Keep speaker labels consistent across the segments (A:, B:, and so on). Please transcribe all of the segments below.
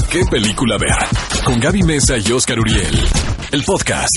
A: ¿Qué película ver? Con Gaby Mesa y Oscar Uriel. El podcast.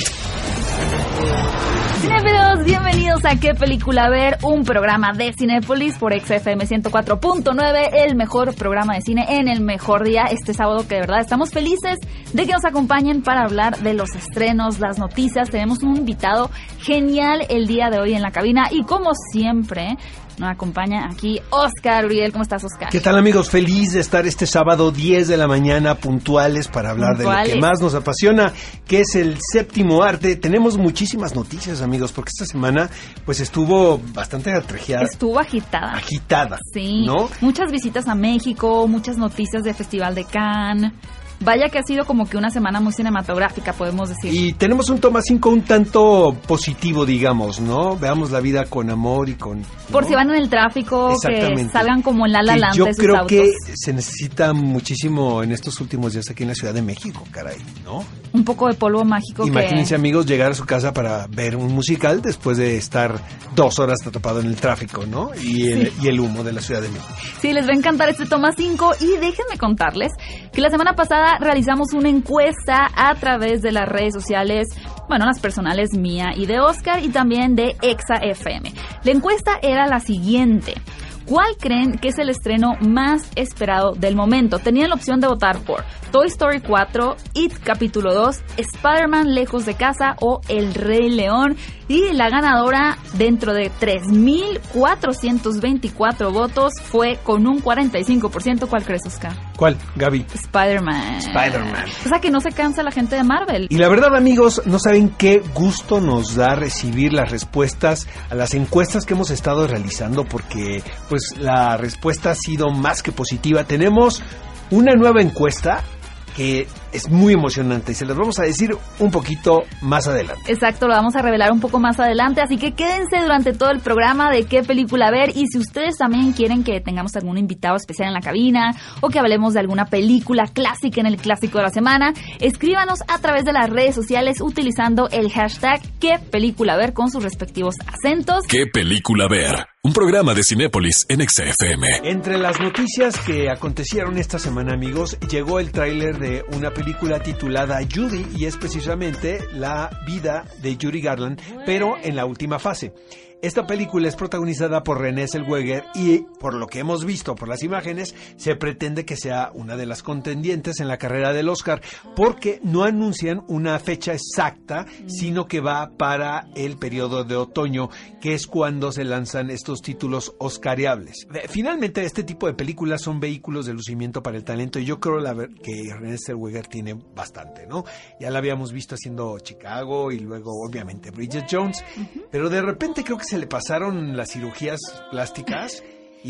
B: Cinéfilos, bienvenidos a ¿Qué película ver? Un programa de Cinépolis por XFM 104.9, el mejor programa de cine en el mejor día este sábado, que de verdad estamos felices de que nos acompañen para hablar de los estrenos, las noticias. Tenemos un invitado genial el día de hoy en la cabina y como siempre nos acompaña aquí Oscar Uriel. ¿Cómo estás, Oscar?
C: ¿Qué tal, amigos? Feliz de estar este sábado 10 de la mañana puntuales para hablar de lo que más nos apasiona, que es el séptimo arte. Tenemos muchísimas noticias, amigos, porque esta semana pues estuvo bastante atrajeada.
B: Estuvo agitada.
C: Agitada,
B: sí,
C: ¿no?
B: Muchas visitas a México, muchas noticias del Festival de Cannes. Vaya que ha sido como que una semana muy cinematográfica, podemos decir. Y
C: tenemos un toma 5 un tanto positivo, digamos, ¿no? Veamos la vida con amor y con...
B: Por si van en el tráfico, que salgan como en La La Land de sus autos.
C: Yo creo que se necesita muchísimo en estos últimos días aquí en la Ciudad de México, caray, ¿no?
B: Un poco de polvo mágico.
C: Imagínense, amigos, llegar a su casa para ver un musical después de estar 2 horas atrapado en el tráfico, ¿no? Y el humo de la Ciudad de México.
B: Sí, les va a encantar este toma 5 y déjenme contarles que la semana pasada realizamos una encuesta a través de las redes sociales, bueno, las personales mía y de Oscar y también de Exa FM. La encuesta era la siguiente: ¿cuál creen que es el estreno más esperado del momento? Tenían la opción de votar por Toy Story 4, It Capítulo 2, Spider-Man Lejos de Casa o El Rey León. Y la ganadora, dentro de 3,424 votos, fue con un 45%. ¿Cuál crees, Oscar?
C: ¿Cuál, Gaby?
B: Spider-Man. O sea que no se cansa la gente de Marvel.
C: Y la verdad, amigos, no saben qué gusto nos da recibir las respuestas a las encuestas que hemos estado realizando, porque pues la respuesta ha sido más que positiva. Tenemos una nueva encuesta que es muy emocionante y se las vamos a decir un poquito más adelante.
B: Exacto, lo vamos a revelar un poco más adelante, así que quédense durante todo el programa de qué película ver. Y si ustedes también quieren que tengamos algún invitado especial en la cabina o que hablemos de alguna película clásica en el clásico de la semana, escríbanos a través de las redes sociales utilizando el hashtag qué película ver con sus respectivos acentos.
A: ¿Qué película ver? Un programa de Cinépolis en XFM.
C: Entre las noticias que acontecieron esta semana, amigos, llegó el tráiler de una película titulada Judy, y es precisamente la vida de Judy Garland, pero en la última fase. Esta película es protagonizada por Renée Zellweger y, por lo que hemos visto por las imágenes, se pretende que sea una de las contendientes en la carrera del Oscar, porque no anuncian una fecha exacta, sino que va para el periodo de otoño, que es cuando se lanzan estos títulos oscariables. Finalmente, este tipo de películas son vehículos de lucimiento para el talento, y yo creo que Renée Zellweger tiene bastante, ¿no? Ya la habíamos visto haciendo Chicago y luego, obviamente, Bridget Jones, pero de repente creo que se le pasaron las cirugías plásticas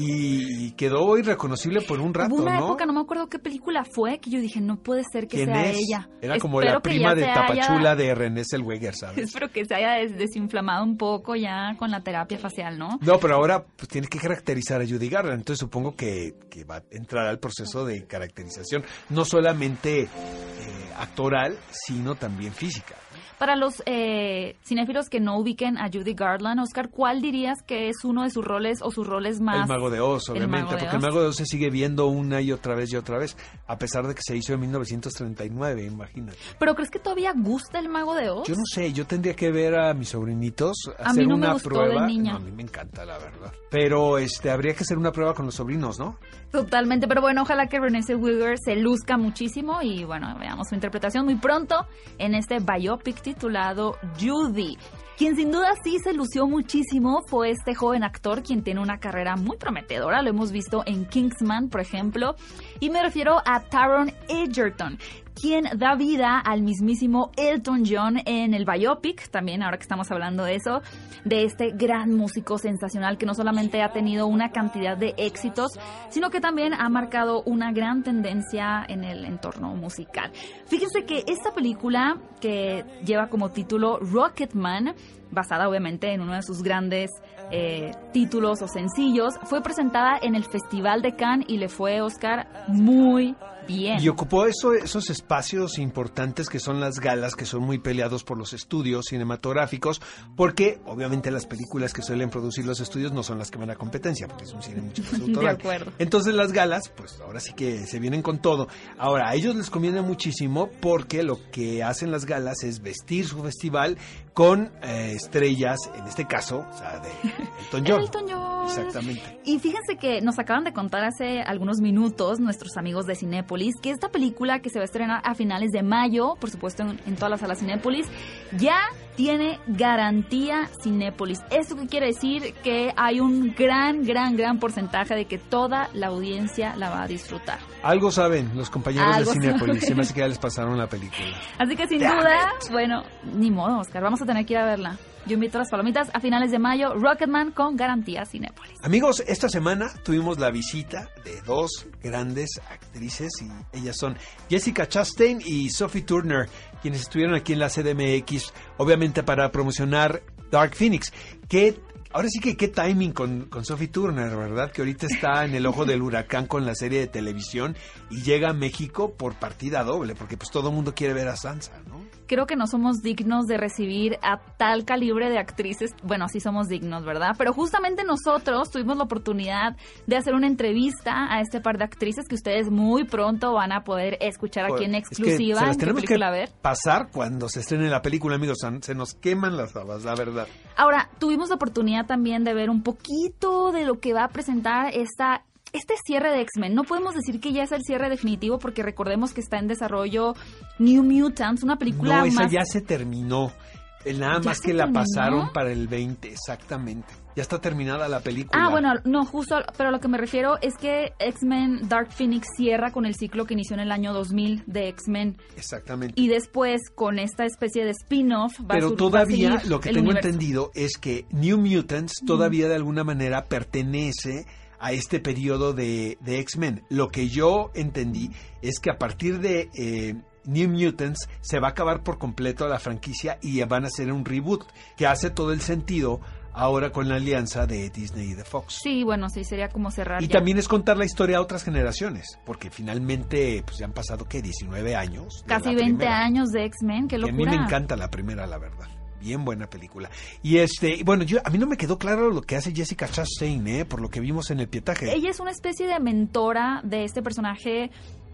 C: y quedó irreconocible por un rato,
B: Hubo una
C: ¿no?
B: época, no me acuerdo qué película fue, que yo dije, no puede ser que sea ella.
C: Era como la prima de Tapachula de Renée Zellweger, ¿sabes?
B: Espero que se haya desinflamado un poco ya con la terapia facial, ¿no?
C: No, pero ahora pues tiene que caracterizar a Judy Garland, entonces supongo que va a entrar al proceso de caracterización, no solamente actoral, sino también física.
B: Para los cinéfilos que no ubiquen a Judy Garland, Oscar, ¿cuál dirías que es uno de sus roles o sus roles más?
C: El Mago de Oz, obviamente, porque el Mago de Oz se sigue viendo una y otra vez, a pesar de que se hizo en 1939, imagínate.
B: ¿Pero crees que todavía gusta el Mago de Oz?
C: Yo no sé, yo tendría que ver a mis sobrinitos
B: mí
C: hacer
B: no
C: una
B: me gustó
C: prueba.
B: de niña.
C: No, a mí me encanta, la verdad. Pero habría que hacer una prueba con los sobrinos, ¿no?
B: Totalmente, pero bueno, ojalá que Renée Zellweger se luzca muchísimo y bueno, veamos su interpretación muy pronto en este biopic titulado Judy. Quien sin duda sí se lució muchísimo fue este joven actor, quien tiene una carrera muy prometedora. Lo hemos visto en Kingsman, por ejemplo, y me refiero a Taron Egerton, quien da vida al mismísimo Elton John en el biopic, también ahora que estamos hablando de eso, de este gran músico sensacional que no solamente ha tenido una cantidad de éxitos, sino que también ha marcado una gran tendencia en el entorno musical. Fíjense que esta película, que lleva como título Rocketman, basada obviamente en uno de sus grandes títulos o sencillos, fue presentada en el Festival de Cannes y le fue, Oscar, muy bien.
C: Y ocupó esos espacios importantes que son las galas, que son muy peleados por los estudios cinematográficos, porque obviamente las películas que suelen producir los estudios no son las que van a competencia, porque es un cine mucho más autoral.
B: De acuerdo.
C: Entonces las galas, pues ahora sí que se vienen con todo. Ahora, a ellos les conviene muchísimo porque lo que hacen las galas es vestir su festival con estrellas, en este caso, o sea, de Elton John.
B: Elton John.
C: Exactamente.
B: Y fíjense que nos acaban de contar hace algunos minutos nuestros amigos de Cinépolis que esta película, que se va a estrenar a finales de mayo, por supuesto en todas las salas Cinépolis, ya tiene garantía Cinépolis. ¿Esto qué quiere decir? Que hay un gran porcentaje de que toda la audiencia la va a disfrutar.
C: Algo saben los compañeros de Cinépolis, se me hace que ya les pasaron la película.
B: Así que sin duda, bueno, ni modo, Oscar, vamos a tener que ir a verla. Yo invito a las palomitas a finales de mayo, Rocketman con garantía Cinépolis.
C: Amigos, esta semana tuvimos la visita de dos grandes actrices y ellas son Jessica Chastain y Sophie Turner, quienes estuvieron aquí en la CDMX, obviamente para promocionar Dark Phoenix. Ahora sí que qué timing con Sophie Turner, ¿verdad? Que ahorita está en el ojo del huracán con la serie de televisión y llega a México por partida doble, porque pues todo el mundo quiere ver a Sansa, ¿no?
B: Creo que no somos dignos de recibir a tal calibre de actrices. Bueno, sí somos dignos, ¿verdad? Pero justamente nosotros tuvimos la oportunidad de hacer una entrevista a este par de actrices que ustedes muy pronto van a poder escuchar aquí en exclusiva.
C: Se las
B: ¿En
C: tenemos
B: qué película
C: que
B: ver?
C: pasar cuando se estrene la película, amigos. Se nos queman las habas, la verdad.
B: Ahora, tuvimos la oportunidad también de ver un poquito de lo que va a presentar este cierre de X-Men. No podemos decir que ya es el cierre definitivo porque recordemos que está en desarrollo New Mutants, una película
C: No, esa
B: más...
C: ya se terminó. Nada más que la pasaron para el 20, exactamente. Ya está terminada la película.
B: Ah, bueno, no, justo, pero a lo que me refiero es que X-Men Dark Phoenix cierra con el ciclo que inició en el año 2000 de X-Men.
C: Exactamente.
B: Y después, con esta especie de spin-off,
C: pero todavía lo que tengo entendido es que New Mutants todavía de alguna manera pertenece a este periodo de X-Men. Lo que yo entendí es que a partir de New Mutants se va a acabar por completo la franquicia y van a hacer un reboot que hace todo el sentido ahora con la alianza de Disney y de Fox.
B: Sí, bueno, sí, sería como cerrar.
C: Y
B: ya.
C: También es contar la historia a otras generaciones, porque finalmente pues ya han pasado, ¿qué? 19 años.
B: Casi 20 años de X-Men, qué locura.
C: Y a mí me encanta la primera, la verdad. Bien buena película. Y bueno, a mí no me quedó claro lo que hace Jessica Chastain, por lo que vimos en el pietaje.
B: Ella es una especie de mentora de este personaje.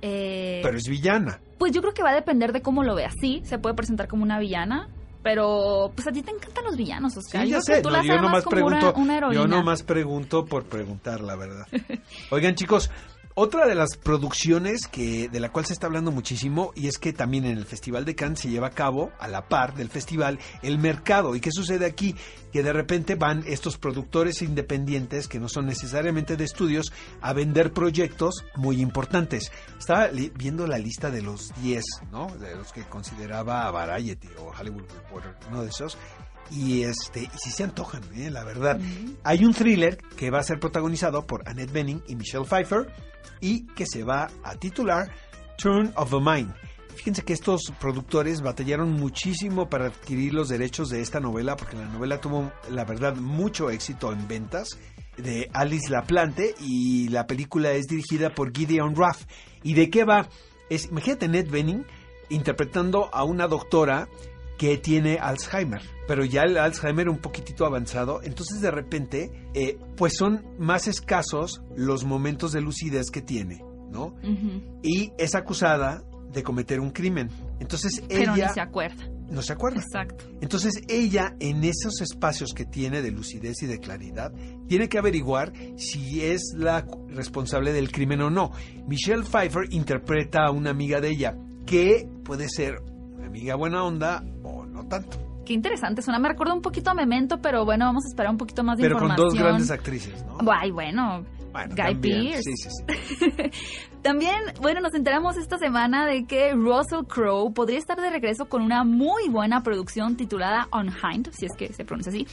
C: Pero es villana.
B: Pues yo creo que va a depender de cómo lo veas. Sí, se puede presentar como una villana, pero pues a ti te encantan los villanos, Oscar.
C: Sí, ya sé. No, yo nomás pregunto, yo nomás pregunto por preguntar, la verdad. Oigan, chicos, otra de las producciones de la cual se está hablando muchísimo, y es que también en el Festival de Cannes se lleva a cabo, a la par del festival, el mercado. ¿Y qué sucede aquí? Que de repente van estos productores independientes, que no son necesariamente de estudios, a vender proyectos muy importantes. Estaba viendo la lista de los 10, ¿no? De los que consideraba Variety o Hollywood Reporter, uno de esos. Y sí se antojan, la verdad. Hay un thriller que va a ser protagonizado por Annette Bening y Michelle Pfeiffer y que se va a titular Turn of the Mind. Fíjense que estos productores batallaron muchísimo para adquirir los derechos de esta novela, porque la novela tuvo, la verdad, mucho éxito en ventas, de Alice Laplante, y la película es dirigida por Gideon Raff. ¿Y de qué va? Imagínate Annette Bening interpretando a una doctora que tiene Alzheimer, pero ya el Alzheimer un poquitito avanzado, entonces de repente, pues son más escasos los momentos de lucidez que tiene, ¿no? Uh-huh. Y es acusada de cometer un crimen. Entonces
B: pero
C: ella...
B: no se acuerda.
C: No se acuerda.
B: Exacto.
C: Entonces ella, en esos espacios que tiene de lucidez y de claridad, tiene que averiguar si es la responsable del crimen o no. Michelle Pfeiffer interpreta a una amiga de ella, que puede ser una amiga buena onda o no tanto.
B: Qué interesante suena. Me recuerda un poquito a Memento, pero bueno, vamos a esperar un poquito más de información.
C: Pero con dos grandes actrices, ¿no?
B: Ay, bueno Guy
C: también.
B: Pearce.
C: Sí.
B: También, bueno, nos enteramos esta semana de que Russell Crowe podría estar de regreso con una muy buena producción titulada Unhinged, si es que se pronuncia así.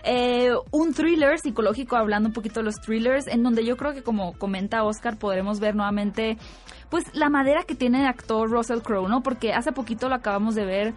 B: Un thriller psicológico, hablando un poquito de los thrillers, en donde yo creo que, como comenta Oscar, podremos ver nuevamente pues la madera que tiene de actor Russell Crowe, ¿no? Porque hace poquito lo acabamos de ver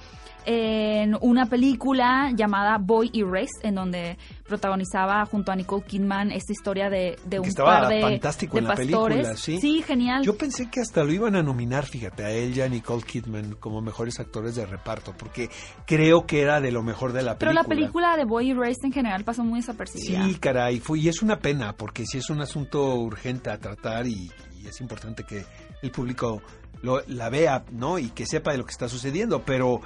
B: en una película llamada Boy Erased, en donde protagonizaba junto a Nicole Kidman esta historia de un par de
C: fantástico
B: de
C: en la
B: pastores.
C: película, ¿sí?
B: Sí, genial.
C: Yo pensé que hasta lo iban a nominar, fíjate, a él y a Nicole Kidman como mejores actores de reparto, porque creo que era de lo mejor de la película.
B: Pero la película de Boy Erased en general pasó muy desapercibida.
C: Sí, caray, y es una pena, porque sí es un asunto urgente a tratar y es importante que el público la vea, ¿no? Y que sepa de lo que está sucediendo, pero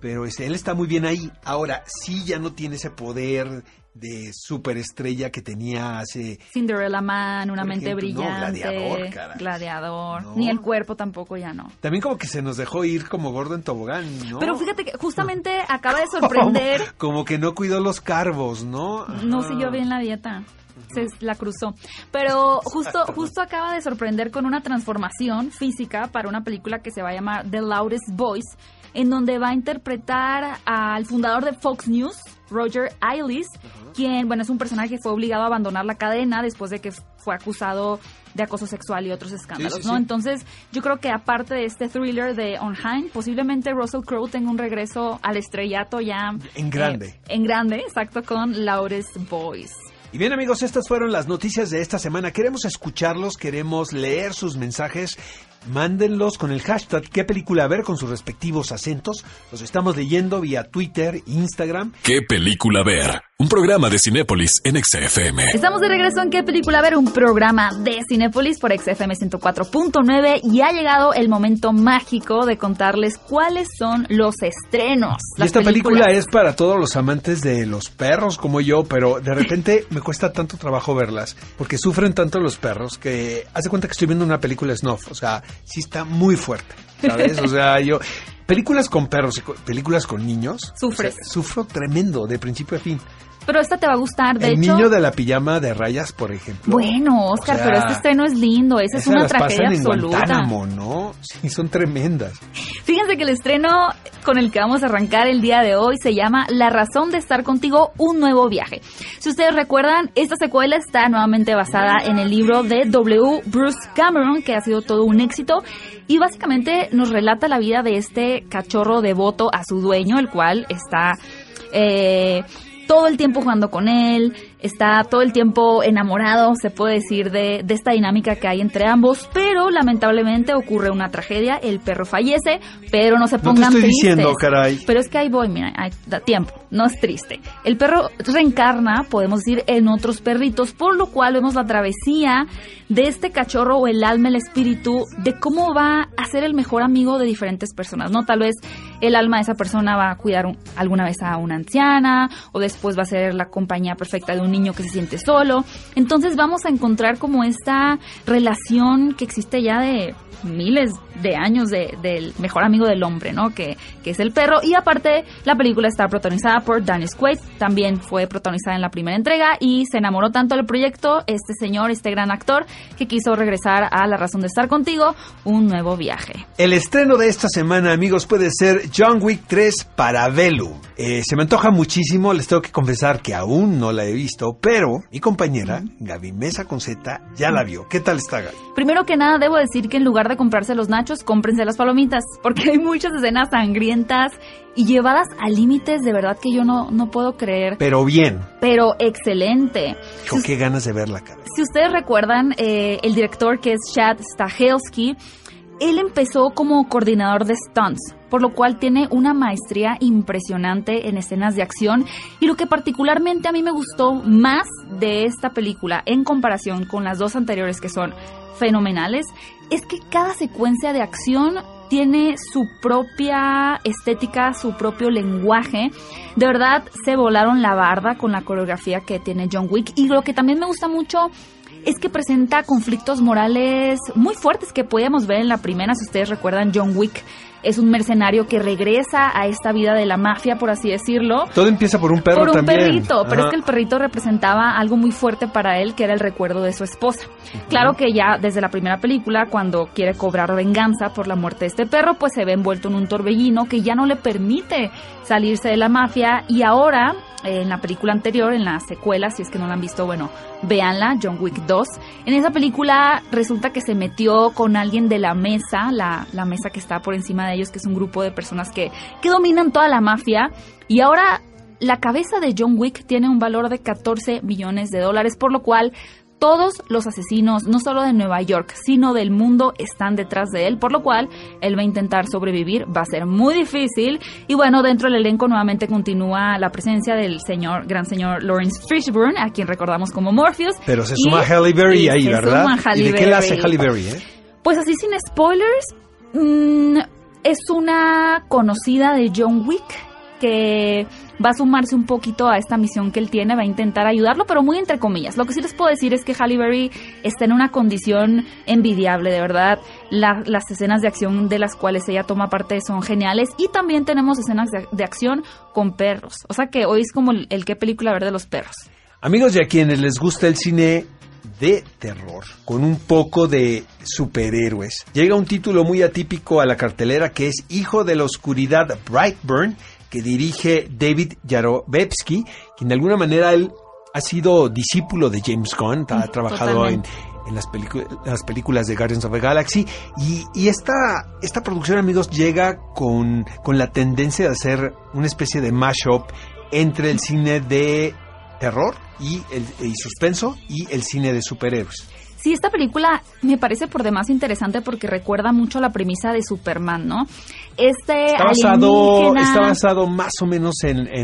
C: él está muy bien ahí. Ahora, sí ya no tiene ese poder de superestrella que tenía hace...
B: Cinderella Man, Una mente brillante.
C: No, Gladiador, caray.
B: Gladiador.
C: No.
B: Ni el cuerpo tampoco, ya no.
C: También como que se nos dejó ir como gordo en tobogán, ¿no?
B: Pero fíjate que justamente acaba de sorprender...
C: Como que no cuidó los carbos, ¿no? Ajá.
B: No siguió bien la dieta. Se la cruzó. Pero justo acaba de sorprender con una transformación física para una película que se va a llamar The Loudest Voice, en donde va a interpretar al fundador de Fox News, Roger Ailes, quien, bueno, es un personaje que fue obligado a abandonar la cadena después de que fue acusado de acoso sexual y otros escándalos, ¿no? Sí. Entonces, yo creo que aparte de este thriller de Onheim, posiblemente Russell Crowe tenga un regreso al estrellato ya...
C: En grande.
B: En grande, exacto, con Loudest Voice.
C: Y bien, amigos, estas fueron las noticias de esta semana. Queremos escucharlos, queremos leer sus mensajes. Mándenlos con el hashtag ¿Qué película ver? Con sus respectivos acentos. Los estamos leyendo vía Twitter, Instagram.
A: ¿Qué película ver? Un programa de Cinépolis en XFM.
B: Estamos de regreso en ¿Qué película ver? Un programa de Cinépolis por XFM 104.9 y ha llegado el momento mágico de contarles cuáles son los estrenos.
C: Y esta película es para todos los amantes de los perros como yo, pero de repente me cuesta tanto trabajo verlas porque sufren tanto los perros que haz de cuenta que estoy viendo una película snuff, o sea, sí está muy fuerte, ¿sabes? O sea, películas con perros y películas con niños.
B: Sufres.
C: O sea, sufro tremendo, de principio a fin.
B: Pero esta te va a gustar, de hecho.
C: El niño de la pijama de rayas, por ejemplo.
B: Bueno, Oscar, o sea, pero este estreno es lindo. Esa es una tragedia absoluta.
C: En Guantánamo, ¿no? Sí, son tremendas.
B: Fíjense que el estreno con el que vamos a arrancar el día de hoy se llama La razón de estar contigo, un nuevo viaje. Si ustedes recuerdan, esta secuela está nuevamente basada en el libro de W. Bruce Cameron, que ha sido todo un éxito. Y básicamente nos relata la vida de este cachorro devoto a su dueño, el cual está... todo el tiempo jugando con él, está todo el tiempo enamorado, se puede decir, de esta dinámica que hay entre ambos, pero lamentablemente ocurre una tragedia, el perro fallece, pero no se pongan tristes.
C: No te estoy diciendo, caray.
B: Pero es que ahí voy, mira, da tiempo, no es triste. El perro reencarna, podemos decir, en otros perritos, por lo cual vemos la travesía de este cachorro o el alma, el espíritu, de cómo va a ser el mejor amigo de diferentes personas, ¿no? Tal vez el alma de esa persona va a cuidar alguna vez a una anciana, o después va a ser la compañía perfecta de un niño que se siente solo. Entonces vamos a encontrar como esta relación que existe ya de miles de años del mejor amigo del hombre, ¿no? Que es el perro. Y aparte, la película está protagonizada por Dennis Quaid, también fue protagonizada en la primera entrega y se enamoró tanto del proyecto este señor, este gran actor, que quiso regresar a La razón de estar contigo, un nuevo viaje.
C: El estreno de esta semana, amigos, puede ser John Wick 3 Parabellum. Se me antoja muchísimo, les tengo que confesar que aún no la he visto, pero mi compañera, Gaby Mesa con Z, ya la vio. ¿Qué tal está, Gaby?
B: Primero que nada, debo decir que en lugar de comprarse los nachos, cómprense las palomitas, porque hay muchas escenas sangrientas y llevadas a límites de verdad que yo no puedo creer.
C: Pero bien.
B: Pero excelente.
C: Con qué ganas de verla, cara.
B: Si ustedes recuerdan, el director, que es Chad Stahelski, él empezó como coordinador de stunts, por lo cual tiene una maestría impresionante en escenas de acción. Y lo que particularmente a mí me gustó más de esta película, en comparación con las dos anteriores que son fenomenales, es que cada secuencia de acción tiene su propia estética, su propio lenguaje. De verdad, se volaron la barda con la coreografía que tiene John Wick. Y lo que también me gusta mucho es que presenta conflictos morales muy fuertes que podíamos ver en la primera. Si ustedes recuerdan, John Wick es un mercenario que regresa a esta vida de la mafia, por así decirlo.
C: Todo empieza por un perro
B: por un
C: también.
B: Perrito, pero
C: Ajá.
B: es que el perrito representaba algo muy fuerte para él, que era el recuerdo de su esposa. Claro que ya desde la primera película, cuando quiere cobrar venganza por la muerte de este perro, pues se ve envuelto en un torbellino que ya no le permite salirse de la mafia. Y ahora, en la película anterior, en la secuela, si es que no la han visto, bueno, véanla, John Wick 2. En esa película resulta que se metió con alguien de la mesa, la mesa que está por encima de ellos, que es un grupo de personas que dominan toda la mafia. Y ahora la cabeza de John Wick tiene un valor de $14 millones, por lo cual todos los asesinos, no solo de Nueva York, sino del mundo, están detrás de él, por lo cual él va a intentar sobrevivir, va a ser muy difícil. Y bueno, dentro del elenco nuevamente continúa la presencia del gran señor Lawrence Fishburne, a quien recordamos como Morpheus.
C: Pero se suma Halle Berry ahí, ¿verdad?
B: ¿Y
C: de qué la hace Halle Berry,
B: Pues así sin spoilers, es una conocida de John Wick que va a sumarse un poquito a esta misión que él tiene, va a intentar ayudarlo, pero muy entre comillas. Lo que sí les puedo decir es que Halle Berry está en una condición envidiable, de verdad. Las escenas de acción de las cuales ella toma parte son geniales, y también tenemos escenas de acción con perros. O sea que hoy es como el qué película ver de los perros.
C: Amigos, y a quienes les gusta el cine de terror, con un poco de superhéroes, llega un título muy atípico a la cartelera, que es Hijo de la Oscuridad, Brightburn, que dirige David Yarovetsky, quien de alguna manera él ha sido discípulo de James Gunn, ha trabajado en las películas de Guardians of the Galaxy, y esta producción, amigos, llega con la tendencia de hacer una especie de mashup entre el cine de terror y suspenso y el cine de superhéroes.
B: Sí, esta película me parece por demás interesante porque recuerda mucho la premisa de Superman, ¿no?
C: Está basado más o menos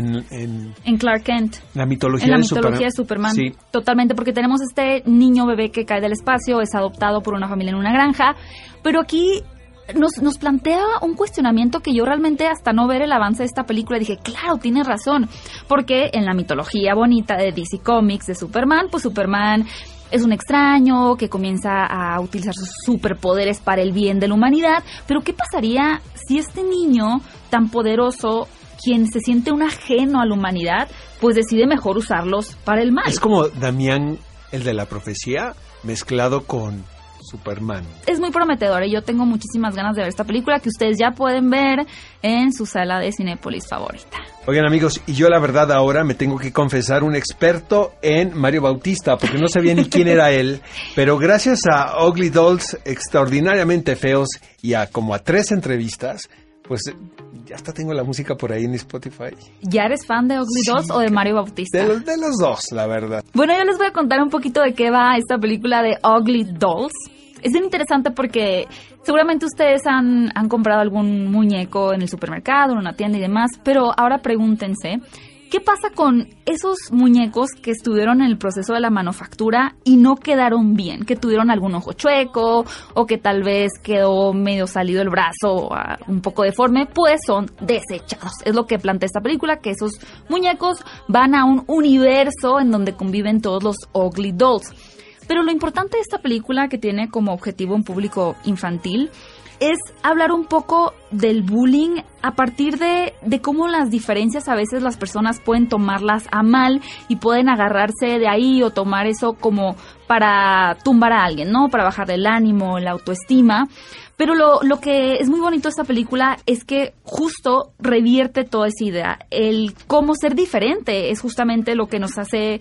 C: en
B: Clark Kent.
C: La mitología
B: en la
C: de
B: mitología de Superman.
C: Sí.
B: Totalmente, porque tenemos este niño bebé que cae del espacio, es adoptado por una familia en una granja, pero aquí nos plantea un cuestionamiento que yo realmente, hasta no ver el avance de esta película, dije, claro, tiene razón, porque en la mitología bonita de DC Comics de Superman, pues Superman es un extraño que comienza a utilizar sus superpoderes para el bien de la humanidad. Pero ¿qué pasaría si este niño tan poderoso, quien se siente un ajeno a la humanidad, pues decide mejor usarlos para el mal?
C: Es como Damián, el de la profecía, mezclado con Superman.
B: Es muy prometedor y yo tengo muchísimas ganas de ver esta película, que ustedes ya pueden ver en su sala de Cinépolis favorita.
C: Oigan, amigos, y yo la verdad ahora me tengo que confesar un experto en Mario Bautista, porque no sabía ni quién era él, pero gracias a Ugly Dolls extraordinariamente feos y a como a 3 entrevistas, pues ya hasta tengo la música por ahí en Spotify.
B: ¿Ya eres fan de Ugly Dolls o de Mario Bautista?
C: De los dos, la verdad.
B: Bueno, yo les voy a contar un poquito de qué va esta película de Ugly Dolls. Es bien interesante porque seguramente ustedes han comprado algún muñeco en el supermercado, en una tienda y demás, pero ahora pregúntense, ¿qué pasa con esos muñecos que estuvieron en el proceso de la manufactura y no quedaron bien? Que tuvieron algún ojo chueco o que tal vez quedó medio salido el brazo, un poco deforme, pues son desechados. Es lo que plantea esta película, que esos muñecos van a un universo en donde conviven todos los Ugly Dolls. Pero lo importante de esta película, que tiene como objetivo un público infantil, es hablar un poco del bullying a partir de cómo las diferencias a veces las personas pueden tomarlas a mal y pueden agarrarse de ahí o tomar eso como para tumbar a alguien, ¿no? Para bajarle el ánimo, la autoestima. Pero lo que es muy bonito de esta película es que justo revierte toda esa idea. El cómo ser diferente es justamente lo que nos hace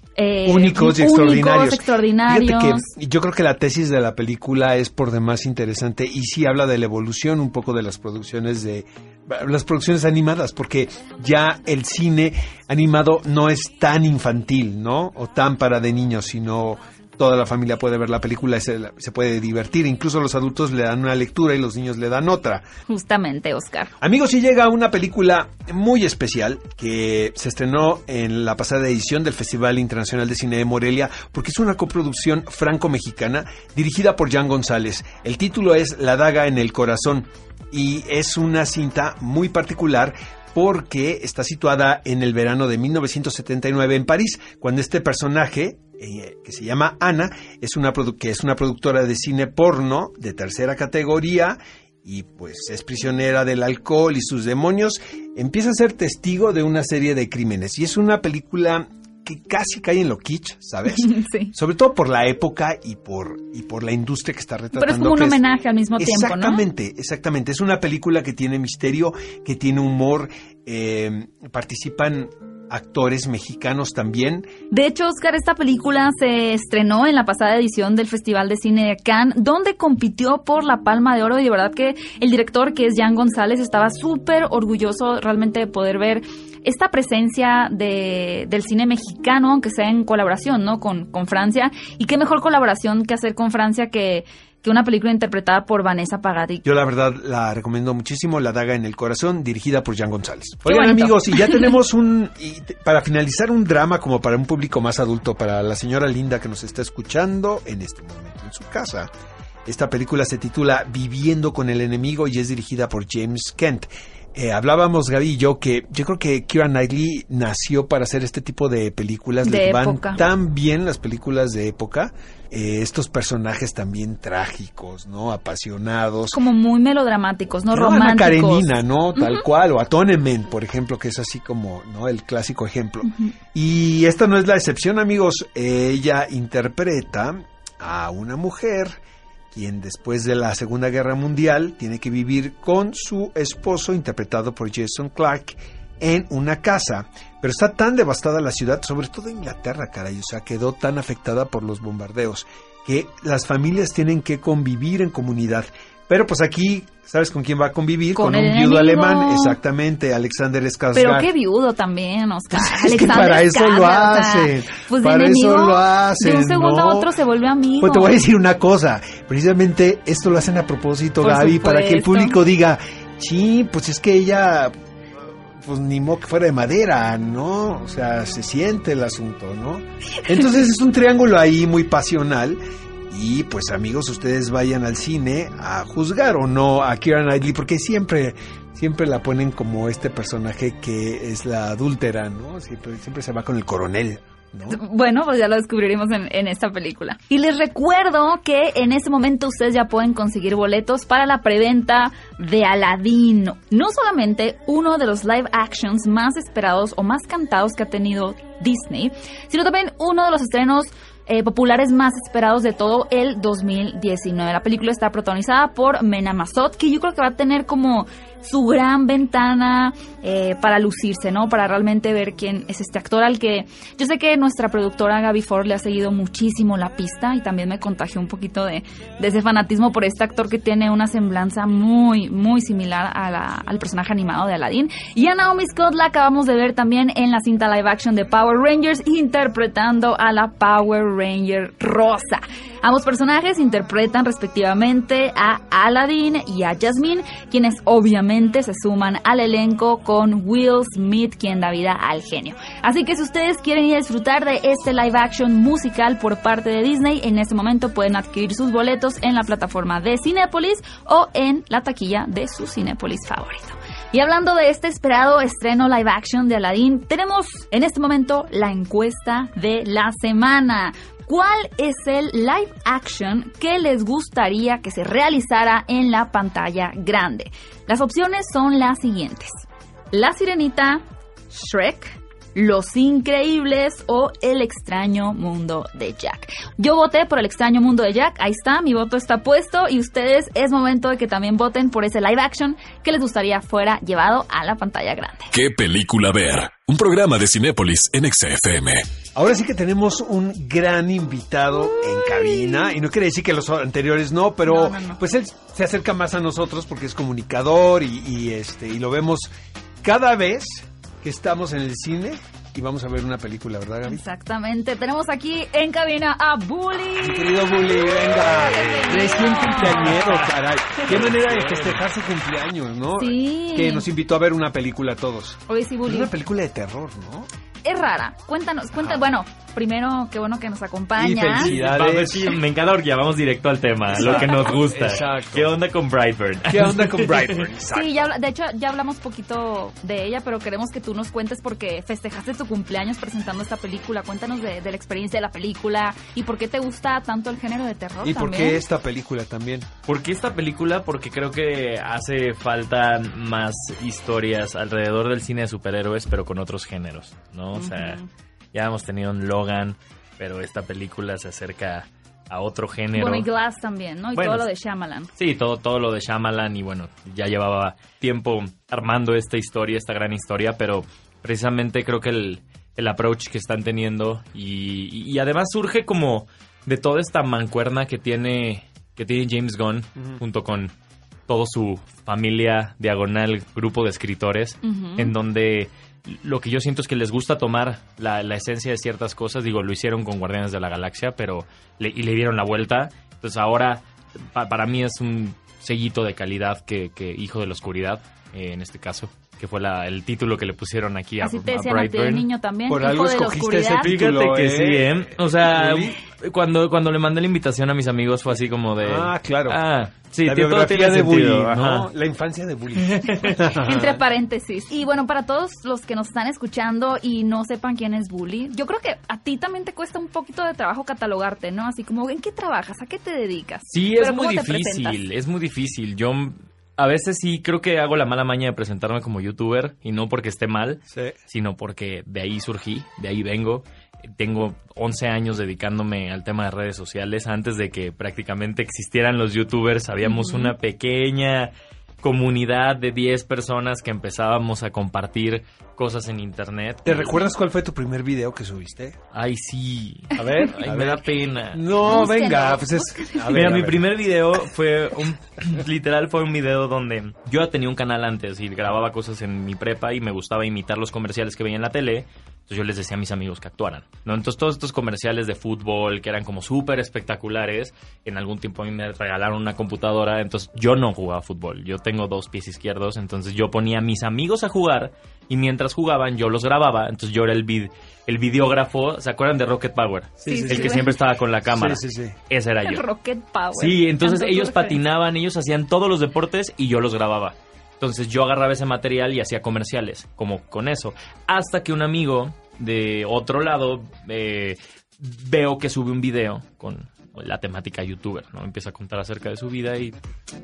C: únicos y extraordinarios.
B: Fíjate
C: que yo creo que la tesis de la película es por demás interesante y sí habla de la evolución un poco de las producciones animadas, porque ya el cine animado no es tan infantil, ¿no? O tan para de niños, sino toda la familia puede ver la película y se puede divertir. Incluso los adultos le dan una lectura y los niños le dan otra.
B: Justamente, Oscar.
C: Amigos, y llega una película muy especial que se estrenó en la pasada edición del Festival Internacional de Cine de Morelia, porque es una coproducción franco-mexicana dirigida por Jan González. El título es La daga en el corazón y es una cinta muy particular porque está situada en el verano de 1979 en París, cuando este personaje, que se llama Ana, que es una productora de cine porno de tercera categoría y pues es prisionera del alcohol y sus demonios, empieza a ser testigo de una serie de crímenes. Y es una película que casi cae en lo kitsch, ¿sabes?
B: Sí.
C: Sobre todo por la época y por la industria que está retratando.
B: Pero es como un homenaje al mismo tiempo, ¿no?
C: Exactamente. Es una película que tiene misterio, que tiene humor, participan actores mexicanos también.
B: De hecho, Oscar, esta película se estrenó en la pasada edición del Festival de Cine de Cannes, donde compitió por la Palma de Oro, y de verdad que el director, que es Jan González, estaba súper orgulloso realmente de poder ver esta presencia del cine mexicano, aunque sea en colaboración, ¿no? Con Francia. Y qué mejor colaboración que hacer con Francia que una película interpretada por Vanessa Paradis.
C: Yo la verdad la recomiendo muchísimo, La daga en el corazón, dirigida por Jan González. Oigan, amigos, y ya tenemos para finalizar, un drama como para un público más adulto, para la señora Linda que nos está escuchando en este momento en su casa. Esta película se titula Viviendo con el enemigo y es dirigida por James Kent. Hablábamos, Gaby y yo, que yo creo que Keira Knightley nació para hacer este tipo de películas.
B: De época.
C: Van tan bien las películas de época. Estos personajes también trágicos, ¿no? Apasionados.
B: Como muy melodramáticos, ¿no?
C: Románticos.
B: Románticos.
C: Ana Karenina, ¿no? Tal cual. O Atonement, por ejemplo, que es así como, ¿no? El clásico ejemplo. Y esta no es la excepción, amigos. Ella interpreta a una mujer quien después de la Segunda Guerra Mundial tiene que vivir con su esposo, interpretado por Jason Clarke, en una casa. Pero está tan devastada la ciudad, sobre todo Inglaterra, caray, o sea, quedó tan afectada por los bombardeos, que las familias tienen que convivir en comunidad. Pero pues aquí, ¿sabes con quién va a convivir? Con un viudo alemán, exactamente, Alexander Skarsgård.
B: Pero qué viudo también, Oscar.
C: Es que para eso lo hacen.
B: Pues
C: para eso lo hacen.
B: De un segundo a otro se vuelve amigo.
C: Pues te voy a decir una cosa. Precisamente esto lo hacen a propósito, Gaby, para que el público diga, sí, pues es que ella, pues ni modo que fuera de madera, ¿no? O sea, se siente el asunto, ¿no? Entonces es un triángulo ahí muy pasional. Y pues, amigos, ustedes vayan al cine a juzgar o no a Keira Knightley, porque siempre la ponen como este personaje que es la adúltera, ¿no? Siempre se va con el coronel, ¿no?
B: Bueno, pues ya lo descubriremos en esta película. Y les recuerdo que en este momento ustedes ya pueden conseguir boletos para la preventa de Aladdin. No solamente uno de los live actions más esperados o más cantados que ha tenido Disney, sino también uno de los estrenos populares más esperados de todo el 2019. La película está protagonizada por Mena Massoud, que yo creo que va a tener como su gran ventana para lucirse, ¿no? Para realmente ver quién es este actor al que yo sé que nuestra productora Gaby Ford le ha seguido muchísimo la pista, y también me contagió un poquito de ese fanatismo por este actor que tiene una semblanza muy, muy similar al personaje animado de Aladdin. Y a Naomi Scott la acabamos de ver también en la cinta live action de Power Rangers, interpretando a la Power Ranger rosa. Ambos personajes interpretan respectivamente a Aladdin y a Jasmine, quienes obviamente se suman al elenco con Will Smith, quien da vida al genio. Así que si ustedes quieren ir a disfrutar de este live action musical por parte de Disney, en este momento pueden adquirir sus boletos en la plataforma de Cinépolis o en la taquilla de su Cinépolis favorito. Y hablando de este esperado estreno live action de Aladdin, tenemos en este momento la encuesta de la semana. ¿Cuál es el live action que les gustaría que se realizara en la pantalla grande? Las opciones son las siguientes: La Sirenita, Shrek, Los Increíbles o El extraño mundo de Jack. Yo voté por El extraño mundo de Jack, ahí está, mi voto está puesto, y ustedes es momento de que también voten por ese live action que les gustaría fuera llevado a la pantalla grande.
A: ¿Qué película ver? Un programa de Cinépolis en XFM.
C: Ahora sí que tenemos un gran invitado en cabina, y no quiere decir que los anteriores no, pero no. Pues él se acerca más a nosotros porque es comunicador y lo vemos cada vez que estamos en el cine y vamos a ver una película, ¿verdad, Gaby?
B: Exactamente. Tenemos aquí en cabina a Bully.
C: Mi querido Bully, venga. Recién cumpleañero, caray. Qué manera de festejar su cumpleaños, ¿no?
B: Sí.
C: Que nos invitó a ver una película a todos.
B: Oye, sí, Bully.
C: Es una película de terror, ¿no?
B: Es rara. Cuéntanos. Bueno, primero, qué bueno que nos acompañas.
C: Y felicidades.
D: Sí, me encanta porque ya vamos directo al tema, lo que nos gusta.
C: Exacto.
D: ¿Qué onda con Brightburn?
C: ¿Qué onda con Brightburn? Exacto.
B: Sí, de hecho ya hablamos poquito de ella, pero queremos que tú nos cuentes porque festejaste tu cumpleaños presentando esta película. Cuéntanos de la experiencia de la película y por qué te gusta tanto el género de terror
C: ¿Y
B: también.
C: por qué esta película también?
D: ¿Por qué esta película? Porque creo que hace falta más historias alrededor del cine de superhéroes, pero con otros géneros, ¿no? O sea, ya hemos tenido un Logan, pero esta película se acerca a otro género.
B: Bueno, y Glass también, ¿no? Y
D: bueno,
B: todo lo de Shyamalan.
D: Sí, todo lo de Shyamalan, y bueno, ya llevaba tiempo armando esta historia, esta gran historia, pero precisamente creo que el approach que están teniendo y además surge como de toda esta mancuerna que tiene James Gunn junto con toda su familia diagonal grupo de escritores, en donde lo que yo siento es que les gusta tomar la esencia de ciertas cosas. Digo, lo hicieron con Guardianes de la Galaxia, pero le dieron la vuelta. Entonces ahora para mí es un sellito de calidad que Hijo de la Oscuridad, en este caso, que fue el título que le pusieron aquí a
B: Brightburn. Así te decían a ti de niño también,
C: Por
B: Hijo
C: algo
B: de la
C: escogiste ese
B: Oscuridad.
C: título.
D: Fíjate que sí, ¿eh? O sea,
C: ¿Bully?
D: cuando le mandé la invitación a mis amigos fue así como de...
C: Ah, claro.
D: Sí,
C: la
D: todo
C: biografía
D: tiene
C: de Bully,
D: sentido,
C: ¿no?
D: ajá.
C: La infancia de Bully.
B: Entre paréntesis. Y bueno, para todos los que nos están escuchando y no sepan quién es Bully, yo creo que a ti también te cuesta un poquito de trabajo catalogarte, ¿no? Así como, ¿en qué trabajas? ¿A qué te dedicas?
D: Sí,
B: Pero
D: es muy
B: ¿cómo te
D: difícil,
B: presentas?
D: es muy difícil. Yo a veces sí creo que hago la mala maña de presentarme como youtuber, y no porque esté mal,
C: Sí.
D: sino porque de ahí surgí, de ahí vengo. Tengo 11 años dedicándome al tema de redes sociales. Antes de que prácticamente existieran los youtubers, habíamos una pequeña comunidad de 10 personas que empezábamos a compartir cosas en internet.
C: ¿Te recuerdas cuál fue tu primer video que subiste?
D: Ay, sí.
C: A ver,
D: Ay,
C: a
D: me
C: ver.
D: da pena.
C: No,
B: Búsquenlo.
C: venga, pues es... A ver,
D: Mira,
C: a
D: mi
C: ver.
D: primer video fue literal fue un video donde yo ya tenía un canal antes y grababa cosas en mi prepa y me gustaba imitar los comerciales que veía en la tele. Entonces yo les decía a mis amigos que actuaran, ¿no? Entonces todos estos comerciales de fútbol que eran como súper espectaculares, en algún tiempo a mí me regalaron una computadora, entonces yo no jugaba fútbol, yo tengo 2 pies izquierdos, entonces yo ponía a mis amigos a jugar y mientras jugaban yo los grababa, entonces yo era el videógrafo. ¿Se acuerdan de Rocket Power?
C: Sí, sí,
D: el
C: sí.
D: que siempre estaba con la cámara.
C: Sí, sí, sí.
D: Ese era yo.
B: Rocket Power.
D: Sí, entonces
B: Tanto
D: ellos
B: tu referencia.
D: patinaban, ellos hacían todos los deportes y yo los grababa. Entonces yo agarraba ese material y hacía comerciales, como con eso. Hasta que un amigo de otro lado veo que sube un video con la temática youtuber, ¿no? Empieza a contar acerca de su vida y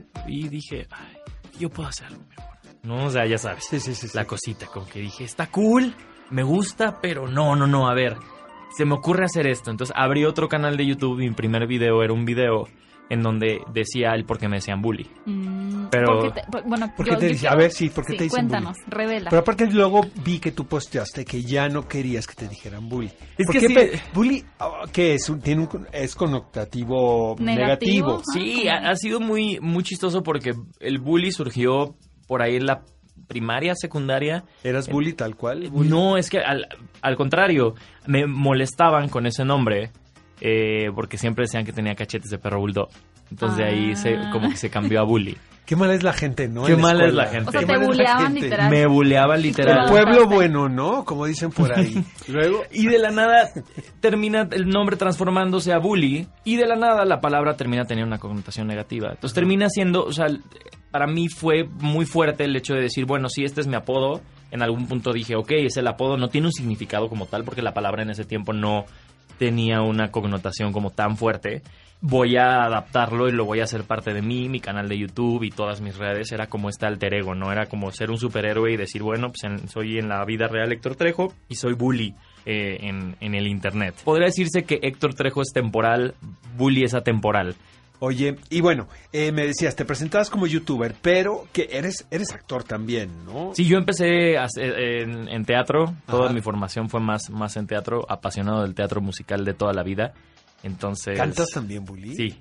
D: dije, ay, yo puedo hacer algo mejor, ¿no? O sea, ya sabes,
C: Sí.
D: la cosita, como que dije, está cool, me gusta, pero no, a ver, se me ocurre hacer esto. Entonces abrí otro canal de YouTube, mi primer video era un video en donde decía el por qué me decían bully. Pero...
C: ¿Por qué te decía? A ver, sí, ¿por qué te dicen
B: cuéntanos, revela.
C: Pero aparte luego vi que tú posteaste que ya no querías que te dijeran bully.
D: Es
C: ¿Por
D: que
C: qué
D: sí.
C: bully, ¿qué es? Es connotativo negativo.
B: Ajá,
D: Sí,
B: como-
D: ha sido muy chistoso porque el bully surgió por ahí en la primaria, secundaria.
C: ¿Eras bully tal cual? Bully?
D: No, es que al contrario, me molestaban con ese nombre porque siempre decían que tenía cachetes de perro bulldog. Entonces de ahí como que se cambió a bully.
C: Qué mala es la gente, ¿no?
D: Qué
C: En la
D: mala es
C: escuela.
D: la gente.
B: O sea,
C: Qué
B: te
C: mala es la
B: bulleaban
C: gente.
B: literal.
D: Me bulleaban literal.
C: El pueblo bueno, ¿no? Como dicen por ahí. Luego,
D: Y de la nada termina el nombre transformándose a bully y de la nada la palabra termina teniendo una connotación negativa. Entonces termina siendo, o sea, para mí fue muy fuerte el hecho de decir, bueno, sí, este es mi apodo. En algún punto dije, ok, es el apodo, no tiene un significado como tal porque la palabra en ese tiempo no tenía una connotación como tan fuerte. Voy a adaptarlo y lo voy a hacer parte de mí, mi canal de YouTube y todas mis redes. Era como este alter ego, ¿no? Era como ser un superhéroe y decir, bueno, pues soy en la vida real Héctor Trejo y soy bully en el internet. Podría decirse que Héctor Trejo es temporal, bully es atemporal.
C: oye, y bueno, me decías, te presentabas como youtuber, pero que eres actor también, ¿no?
D: Sí, yo empecé en teatro, toda
C: Ajá.
D: mi formación fue más en teatro, apasionado del teatro musical de toda la vida. Entonces...
C: ¿Cantas también, bully?
D: Sí.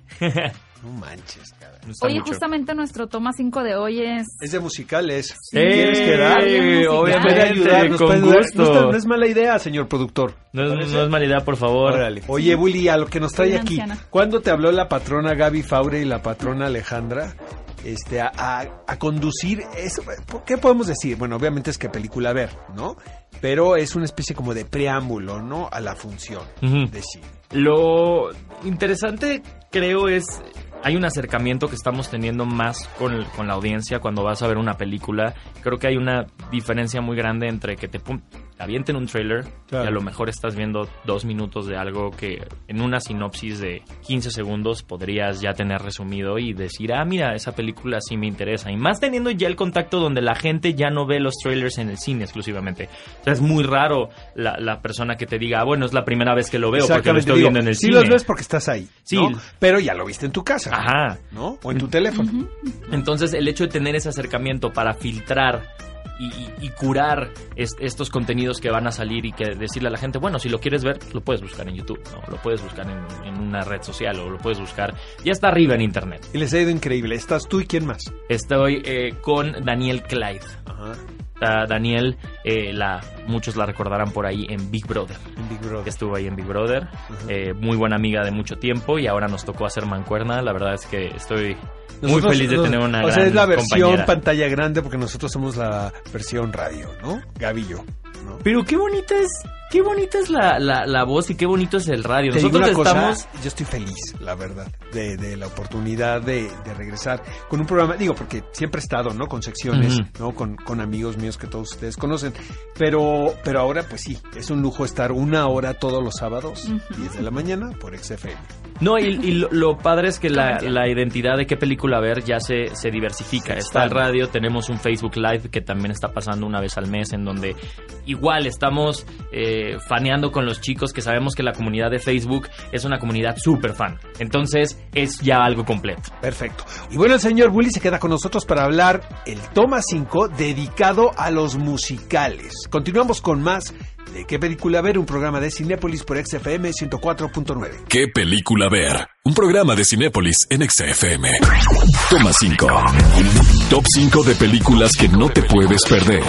C: No manches, cara.
D: Me gusta
B: Oye,
D: mucho.
B: justamente nuestro toma 5 de hoy es...
C: Es de musicales.
D: ¡Ey!
C: ¿Quieres quedar?
D: Obviamente,
C: Puede ayudar, nos
D: con
C: puede ayudar.
D: gusto.
C: No es mala idea, señor productor.
D: No es mala idea, por favor.
C: Órale. Oye, Bully, a lo que nos trae
B: Soy
C: aquí.
B: anciana.
C: ¿Cuándo te habló la patrona Gaby Faure y la patrona Alejandra a conducir. ¿Qué podemos decir? Bueno, obviamente es que película ver, ¿no? Pero es una especie como de preámbulo, ¿no? A la función de cine.
D: Lo interesante, creo, es... Hay un acercamiento que estamos teniendo más con la audiencia cuando vas a ver una película. Creo que hay una diferencia muy grande entre que te avienten un trailer, claro, y a lo mejor estás viendo 2 minutos de algo que en una sinopsis de 15 segundos podrías ya tener resumido y decir, mira, esa película sí me interesa. Y más teniendo ya el contacto donde la gente ya no ve los trailers en el cine exclusivamente. O sea, es muy raro la persona que te diga, bueno, es la primera vez que lo veo porque lo estoy viendo en el cine.
C: Sí los ves porque estás ahí,
D: sí,
C: ¿no? Pero ya lo viste en tu casa.
D: Ajá.
C: ¿No? O en tu teléfono.
D: Entonces, el hecho de tener ese acercamiento para filtrar y curar estos contenidos que van a salir y que decirle a la gente, bueno, si lo quieres ver, lo puedes buscar en YouTube, ¿no? Lo puedes buscar en una red social o lo puedes buscar, ya está arriba en internet.
C: Y les ha ido increíble. ¿Estás tú y quién más?
D: Estoy con Daniel Clyde.
C: Ajá.
D: Daniel, muchos la recordarán por ahí en Big Brother. Que estuvo ahí en Big Brother. Muy buena amiga de mucho tiempo y ahora nos tocó hacer mancuerna. La verdad es que estoy muy feliz de tener una gran compañera. O sea, es la versión
C: pantalla grande porque nosotros somos la versión radio, ¿no? Gaby y yo, ¿no?
D: Pero qué bonita es la voz y qué bonito es el radio.
C: Te nosotros digo una cosa, yo estoy feliz, la verdad, de la oportunidad de regresar con un programa, digo, porque siempre he estado, ¿no? Con secciones, ¿no? Con amigos míos que todos ustedes conocen, pero ahora pues sí, es un lujo estar 1 hora todos los sábados, 10 de la mañana por XFM.
D: No, y lo padre es que la identidad de qué película ver ya se diversifica. Está el radio, tenemos un Facebook Live que también está pasando una vez al mes, en donde igual estamos faneando con los chicos, que sabemos que la comunidad de Facebook es una comunidad súper fan. Entonces es ya algo completo.
C: Perfecto. Y bueno, el señor Bully se queda con nosotros para hablar el Toma 5 dedicado a los musicales. Continuamos con más de ¿Qué película ver? Un programa de Cinépolis por XFM 104.9.
A: ¿Qué película ver? Un programa de Cinépolis en XFM. Toma 5. Top 5 de películas que no te puedes perder.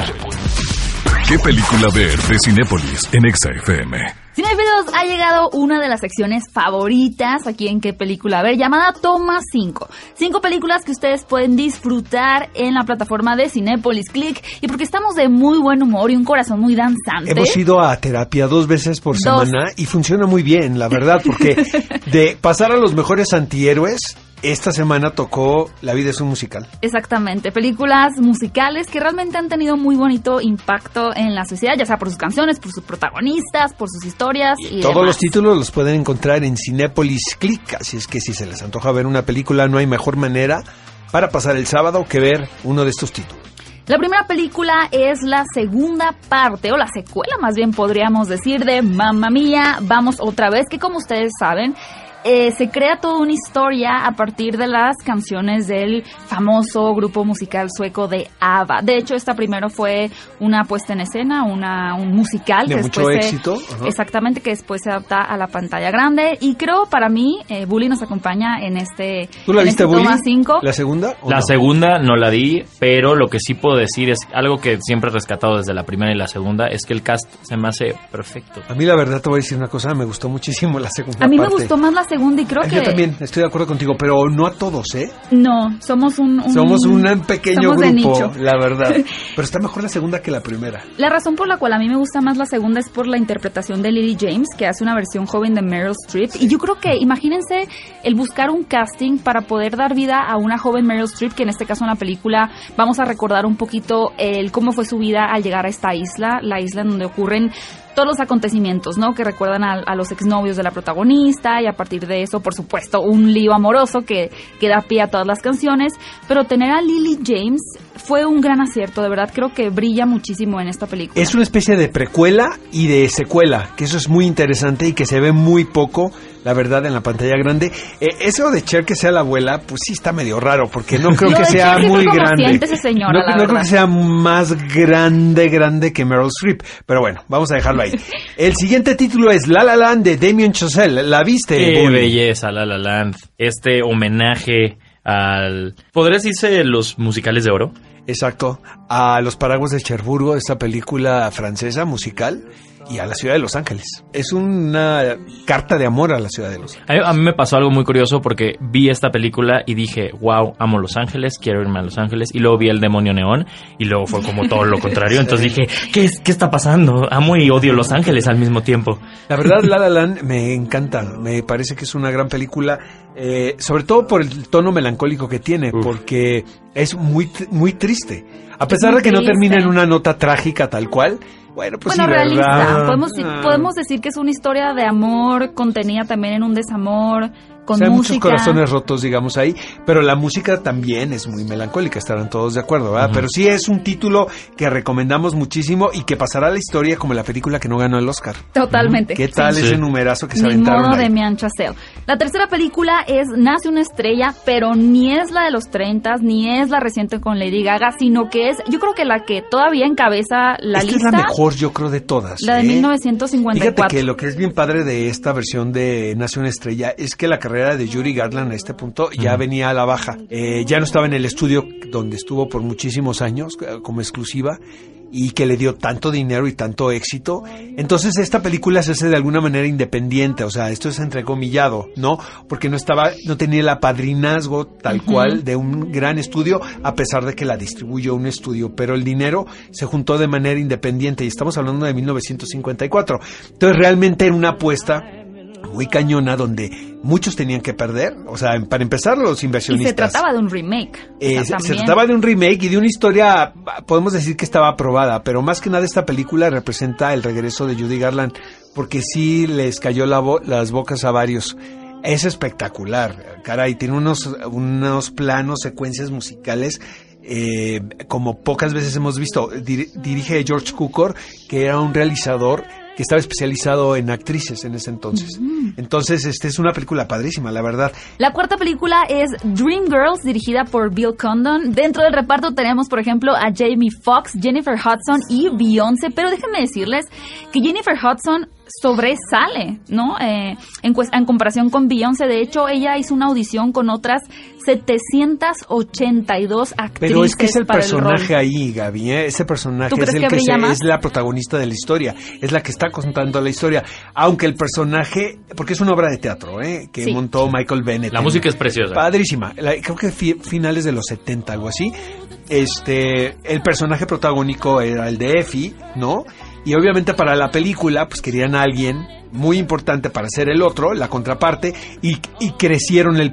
A: ¿Qué película ver? De Cinépolis en XFM.
B: Cinéfilos, ha llegado una de las secciones favoritas aquí en ¿Qué película ver? Llamada Toma 5. 5 películas que ustedes pueden disfrutar en la plataforma de Cinépolis Click. Y porque estamos de muy buen humor y un corazón muy danzante.
C: Hemos ido a terapia 2 veces por semana y funciona muy bien, la verdad, porque de pasar a los mejores antihéroes, esta semana tocó La vida es un musical.
B: Exactamente, películas musicales que realmente han tenido muy bonito impacto en la sociedad, ya sea por sus canciones, por sus protagonistas, por sus historias y
C: todos
B: demás.
C: Los títulos los pueden encontrar en Cinépolis Click, así es que si se les antoja ver una película, no hay mejor manera para pasar el sábado que ver uno de estos títulos.
B: La primera película es la segunda parte, o la secuela más bien podríamos decir, de Mamma Mía, Vamos Otra Vez, que como ustedes saben, se crea toda una historia a partir de las canciones del famoso grupo musical sueco de ABBA. De hecho, esta primero fue una puesta en escena, un musical
C: de
B: que
C: mucho
B: después
C: éxito.
B: Exactamente, que después se adapta a la pantalla grande. Y creo, para mí, Bully nos acompaña en este.
C: ¿Tú la viste, Bully?
B: Toma 5.
C: ¿La segunda?
D: La segunda no la di, pero lo que sí puedo decir es algo que siempre he rescatado desde la primera y la segunda, es que el cast se me hace perfecto.
C: A mí la verdad te voy a decir una cosa, me gustó muchísimo la segunda parte.
B: A mí me gustó más la segunda y creo que...
C: Yo también estoy de acuerdo contigo, pero no a todos, ¿eh?
B: No, somos un
C: pequeño
B: somos
C: grupo, la verdad. Pero está mejor la segunda que la primera.
B: La razón por la cual a mí me gusta más la segunda es por la interpretación de Lily James, que hace una versión joven de Meryl Streep. Y yo creo que, imagínense, el buscar un casting para poder dar vida a una joven Meryl Streep, que en este caso en la película vamos a recordar un poquito cómo fue su vida al llegar a esta isla, la isla en donde ocurren todos los acontecimientos, ¿no? Que recuerdan a los exnovios de la protagonista, y a partir de eso, por supuesto, un lío amoroso que da pie a todas las canciones. Pero tener a Lily James fue un gran acierto, de verdad, creo que brilla muchísimo en esta película.
C: Es una especie de precuela y de secuela, que eso es muy interesante y que se ve muy poco, la verdad, en la pantalla grande. Eso de Cher que sea la abuela, pues sí está medio raro, porque no creo que sea muy grande.
B: Esa señora,
C: no creo que sea más grande que Meryl Streep, pero bueno, vamos a dejarlo ahí. El siguiente título es La La Land de Damien Chazelle. ¿La viste?
D: ¡Qué belleza, La La Land! Este homenaje al... ¿podría decirse los musicales de oro?
C: Exacto, a Los Paraguas de Cherburgo, esta película francesa musical. y a la ciudad de Los Ángeles. Es una carta de amor a la ciudad de Los Ángeles.
D: A mí me pasó algo muy curioso porque vi esta película y dije, wow, amo Los Ángeles, quiero irme a Los Ángeles. Y luego vi El Demonio Neón y luego fue como todo lo contrario. Entonces dije, ¿qué está pasando? Amo y odio Los Ángeles al mismo tiempo.
C: La verdad, La La Land me encanta. Me parece que es una gran película, sobre todo por el tono melancólico que tiene, porque es muy, muy triste. A pesar de que no termina en una nota trágica tal cual, bueno, pues sí,
B: realista.
C: ¿verdad?
B: Podemos decir que es una historia de amor contenida también en un desamor, con
C: o sea,
B: música.
C: Muchos corazones rotos, digamos, ahí, pero la música también es muy melancólica, estarán todos de acuerdo, ¿verdad? Pero sí es un título que recomendamos muchísimo y que pasará a la historia como la película que no ganó el Oscar.
B: Totalmente.
C: ¿Qué tal ese numerazo que se
B: Ni
C: aventaron
B: modo
C: ahí?
B: de Mian Chazelle. La tercera película es Nace una estrella, pero ni es la de los 30, ni es la reciente con Lady Gaga, sino que es, yo creo que la que todavía encabeza la lista.
C: Es la mejor, yo creo, de todas.
B: La de 1954.
C: Fíjate que lo que es bien padre de esta versión de Nace una estrella es que la carrera de Judy Garland a este punto ya venía a la baja. Ya no estaba en el estudio donde estuvo por muchísimos años como exclusiva y que le dio tanto dinero y tanto éxito. Entonces esta película se hace de alguna manera independiente, o sea, esto es entrecomillado, ¿no? Porque no tenía el apadrinazgo tal cual de un gran estudio, a pesar de que la distribuyó un estudio, pero el dinero se juntó de manera independiente y estamos hablando de 1954. Entonces realmente era una apuesta muy cañona donde muchos tenían que perder, o sea, para empezar los inversionistas.
B: Y se trataba de un remake.
C: Se trataba de un remake y de una historia, podemos decir que estaba aprobada, pero más que nada esta película representa el regreso de Judy Garland, porque sí les cayó las bocas a varios. Es espectacular, caray, tiene unos planos, secuencias musicales como pocas veces hemos visto. Dirige George Cukor, que era un realizador que estaba especializado en actrices en ese entonces. Entonces, es una película padrísima, la verdad.
B: La cuarta película es Dreamgirls, dirigida por Bill Condon. Dentro del reparto tenemos, por ejemplo, a Jamie Foxx, Jennifer Hudson y Beyoncé. Pero déjenme decirles que Jennifer Hudson sobresale, ¿no? En comparación con Beyoncé. De hecho, ella hizo una audición con otras 782 actrices.
C: Pero es que es el
B: para
C: personaje ahí, Gaby, ¿eh? Ese personaje es el que es la protagonista de la historia, es la que está contando la historia. Aunque el personaje, porque es una obra de teatro, que montó Michael Bennett.
D: La música es preciosa.
C: Padrísima. Creo que finales de los 70, algo así. El personaje protagónico era el de Effie, ¿no? Y obviamente para la película, pues querían a alguien muy importante para ser el otro, la contraparte, y crecieron el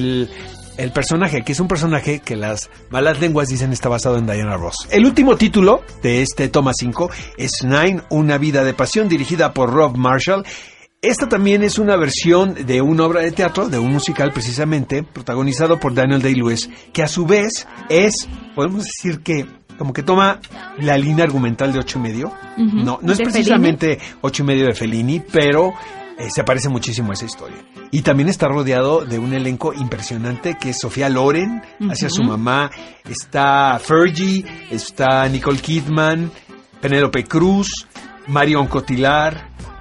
C: personaje, que es un personaje que las malas lenguas dicen está basado en Diana Ross. El último título de este toma 5 es Nine, una vida de pasión, dirigida por Rob Marshall. Esta también es una versión de una obra de teatro, de un musical precisamente, protagonizado por Daniel Day-Lewis, que a su vez podemos decir que como que toma la línea argumental de 8 y medio. No es precisamente 8 y medio de Fellini, pero se parece muchísimo a esa historia. Y también está rodeado de un elenco impresionante que es Sofía Loren, hacia su mamá, está Fergie, está Nicole Kidman, Penélope Cruz, Marion Cotillard,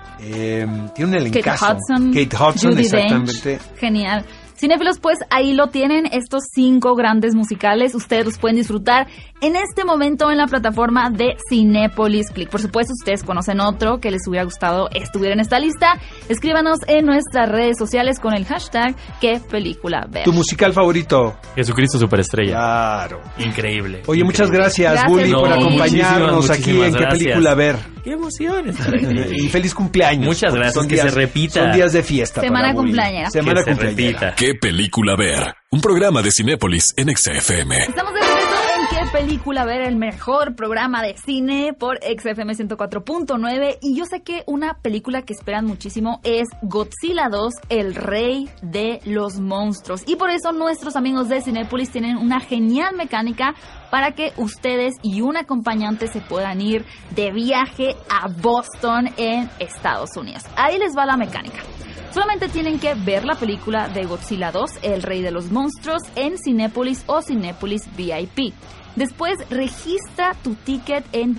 C: tiene un elencazo. Kate Hudson,
B: Judi
C: exactamente.
B: Dench. Genial. Cinéfilos, pues ahí lo tienen, estos 5 grandes musicales. Ustedes los pueden disfrutar en este momento en la plataforma de Cinépolis Click. Por supuesto, ustedes conocen otro que les hubiera gustado estuviera en esta lista. Escríbanos en nuestras redes sociales con el hashtag ¿Qué película ver?
C: ¿Tu musical favorito?
D: Jesucristo Superestrella.
C: Claro.
D: Increíble.
C: Oye, muchas gracias, Bully, por acompañarnos aquí en ¿Qué película ver?
D: ¡Qué emoción!
C: Y feliz cumpleaños.
D: Muchas gracias, que se repita.
C: Son días de fiesta.
B: Semana cumpleañera.
C: Semana
D: que se
C: cumpleañera.
D: repita.
A: ¿Qué película ver? Un programa de Cinépolis en XFM.
B: Estamos de regreso en ¿Qué película ver? El mejor programa de cine por XFM 104.9. Y yo sé que una película que esperan muchísimo es Godzilla 2, el rey de los monstruos. Y por eso nuestros amigos de Cinépolis tienen una genial mecánica para que ustedes y un acompañante se puedan ir de viaje a Boston en Estados Unidos. Ahí les va la mecánica. Solamente tienen que ver la película de Godzilla 2, El Rey de los Monstruos, en Cinépolis o Cinépolis VIP. Después registra tu ticket en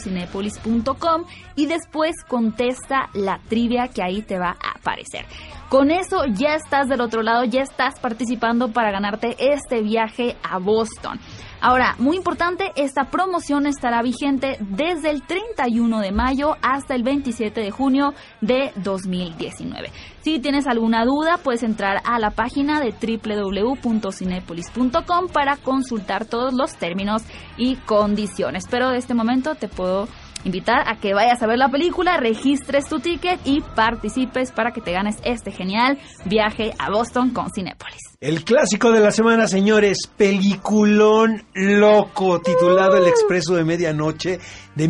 B: www.cinepolis.com y después contesta la trivia que ahí te va a aparecer. Con eso ya estás del otro lado, ya estás participando para ganarte este viaje a Boston. Ahora, muy importante, esta promoción estará vigente desde el 31 de mayo hasta el 27 de junio de 2019. Si tienes alguna duda, puedes entrar a la página de www.cinepolis.com para consultar todos los términos y condiciones. Pero de este momento te puedo invitar a que vayas a ver la película, registres tu ticket y participes para que te ganes este genial viaje a Boston con Cinépolis.
C: El clásico de la semana, señores, peliculón loco, titulado El Expreso de Medianoche, de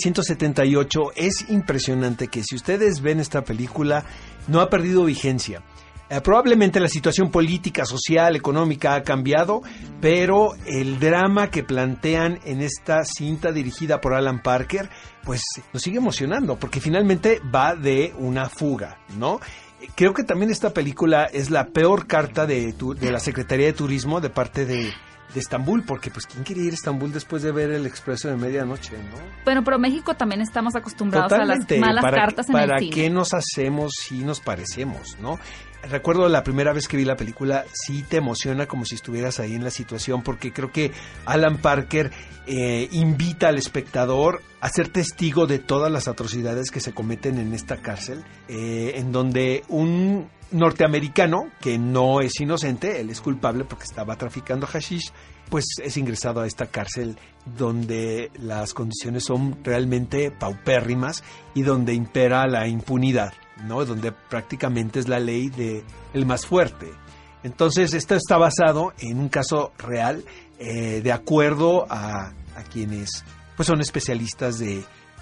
C: 1978. Es impresionante que si ustedes ven esta película, no ha perdido vigencia. Probablemente la situación política, social, económica ha cambiado, pero el drama que plantean en esta cinta dirigida por Alan Parker, pues nos sigue emocionando, porque finalmente va de una fuga, ¿no? Creo que también esta película es la peor carta de la Secretaría de Turismo de parte de Estambul, porque pues ¿quién quiere ir a Estambul después de ver El Expreso de Medianoche, no?
B: Bueno, pero México también estamos acostumbrados
C: Totalmente,
B: a las malas cartas en el cine.
C: ¿Para qué nos hacemos si nos parecemos, no? Recuerdo la primera vez que vi la película, sí te emociona como si estuvieras ahí en la situación, porque creo que Alan Parker invita al espectador a ser testigo de todas las atrocidades que se cometen en esta cárcel, en donde un norteamericano, que no es inocente, él es culpable porque estaba traficando hashish, pues es ingresado a esta cárcel donde las condiciones son realmente paupérrimas y donde impera la impunidad, ¿no? Donde prácticamente es la ley de el más fuerte. Entonces esto está basado en un caso real, de acuerdo a quienes pues son especialistas de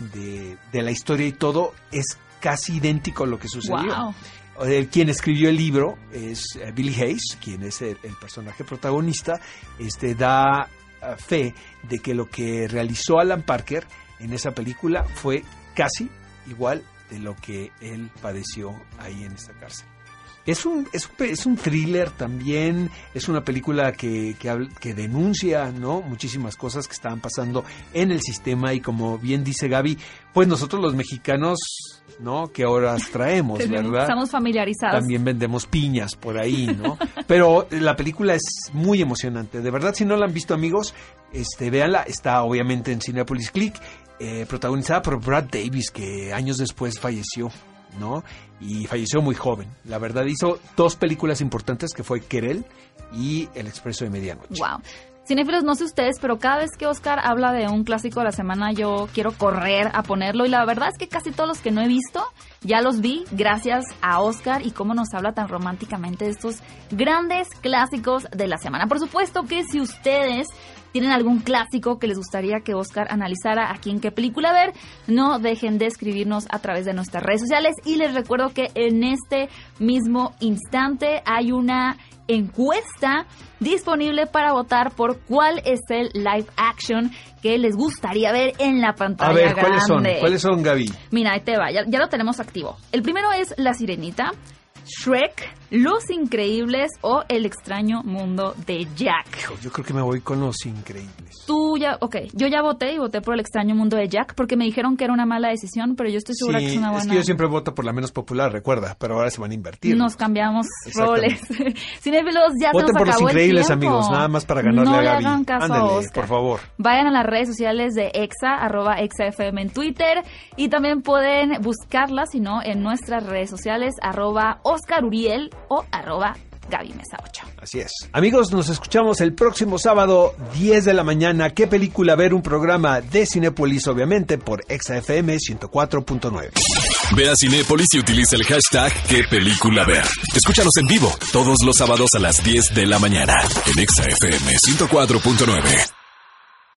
C: la historia, y todo es casi idéntico a lo que sucedió.
B: Wow.
C: Quien escribió el libro es Billy Hayes, quien es el personaje protagonista. Da fe de que lo que realizó Alan Parker en esa película fue casi igual de lo que él padeció ahí en esta cárcel. Es un thriller también, es una película que denuncia, ¿no?, muchísimas cosas que estaban pasando en el sistema, y como bien dice Gaby, pues nosotros los mexicanos, ¿no?, que ahora traemos, ¿verdad?
B: Estamos familiarizados.
C: También vendemos piñas por ahí, ¿no? Pero la película es muy emocionante. De verdad, si no la han visto, amigos, véanla. Está obviamente en Cinépolis Click, protagonizada por Brad Davis, que años después falleció, ¿no? Y falleció muy joven. La verdad, hizo 2 películas importantes, que fue Querelle y El Expreso de Medianoche.
B: Wow. Cinéfilos, no sé ustedes, pero cada vez que Oscar habla de un clásico de la semana, yo quiero correr a ponerlo, y la verdad es que casi todos los que no he visto ya los vi gracias a Oscar y cómo nos habla tan románticamente de estos grandes clásicos de la semana. Por supuesto que si ustedes tienen algún clásico que les gustaría que Oscar analizara aquí en Qué Película Ver, no dejen de escribirnos a través de nuestras redes sociales, y les recuerdo que en este mismo instante hay una encuesta disponible para votar por cuál es el live action que les gustaría ver en la pantalla.
C: A ver,
B: grande.
C: ¿cuáles son, Gaby?
B: Mira, ahí te va, ya lo tenemos activo. El primero es La Sirenita, Shrek, Los Increíbles o El extraño mundo de Jack.
C: Yo creo que me voy con Los Increíbles.
B: Tú ya, yo ya voté por El extraño mundo de Jack, porque me dijeron que era una mala decisión, pero yo estoy segura que es una buena.
C: Es que yo siempre voto por la menos popular, recuerda, pero ahora se van a invertir.
B: Nos cambiamos roles. Cinéfilos, ya
C: voten
B: se nos
C: por
B: acabó
C: Los Increíbles,
B: el tiempo.
C: amigos, nada más para ganarle a Gaby.
B: No le hagan caso
C: Ándale,
B: a Oscar.
C: por favor.
B: Vayan a las redes sociales de Exa, @ExaFM en Twitter, y también pueden buscarla, si no, en nuestras redes sociales, @OscarUriel o Gaby Mesa 8.
C: Así es. Amigos, nos escuchamos el próximo sábado, 10 de la mañana. ¿Qué película ver? Un programa de Cinépolis, obviamente, por ExaFM 104.9.
A: Ve a Cinépolis y utiliza el hashtag ¿Qué película ver? Escúchanos en vivo todos los sábados a las 10 de la mañana en ExaFM 104.9.